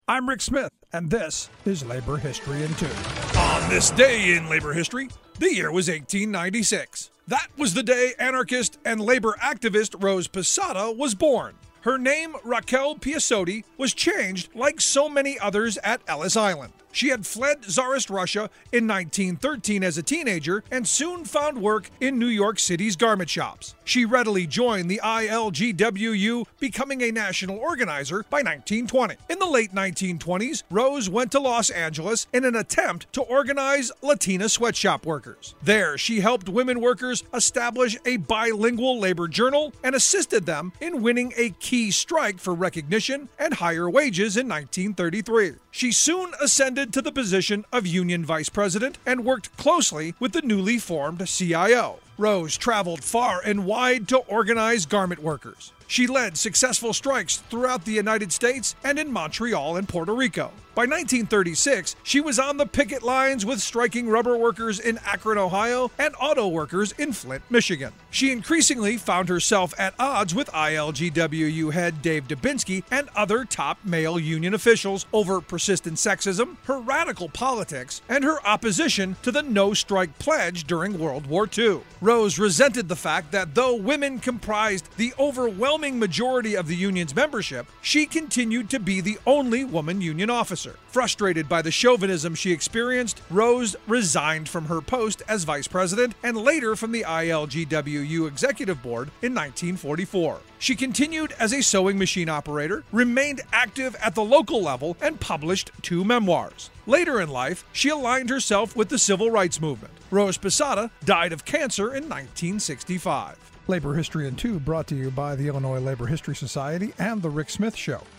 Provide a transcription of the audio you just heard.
I'm Rick Smith, and this is Labor History in 2. On this day in labor history, the year was 1896. That was the day anarchist and labor activist Rose Posada was born. Her name, Raquel Piasotti, was changed like so many others at Ellis Island. She had fled Tsarist Russia in 1913 as a teenager and soon found work in New York City's garment shops. She readily joined the ILGWU, becoming a national organizer by 1920. In the late 1920s, Rose went to Los Angeles in an attempt to organize Latina sweatshop workers. There, she helped women workers establish a bilingual labor journal and assisted them in winning a key strike for recognition and higher wages in 1933. She soon ascended to the position of union vice president and worked closely with the newly formed CIO. Rose traveled far and wide to organize garment workers. She led successful strikes throughout the United States and in Montreal and Puerto Rico. By 1936, she was on the picket lines with striking rubber workers in Akron, Ohio, and auto workers in Flint, Michigan. She increasingly found herself at odds with ILGWU head Dave Dubinsky and other top male union officials over persistent sexism, her radical politics, and her opposition to the no-strike pledge during World War II. Rose resented the fact that though women comprised the overwhelming majority of the union's membership, she continued to be the only woman union officer. Frustrated by the chauvinism she experienced, Rose resigned from her post as vice president and later from the ILGWU executive board in 1944. She continued as a sewing machine operator, remained active at the local level, and published 2 memoirs. Later in life, she aligned herself with the civil rights movement. Rose Posada died of cancer in 1965. Labor History in 2 brought to you by the Illinois Labor History Society and The Rick Smith Show.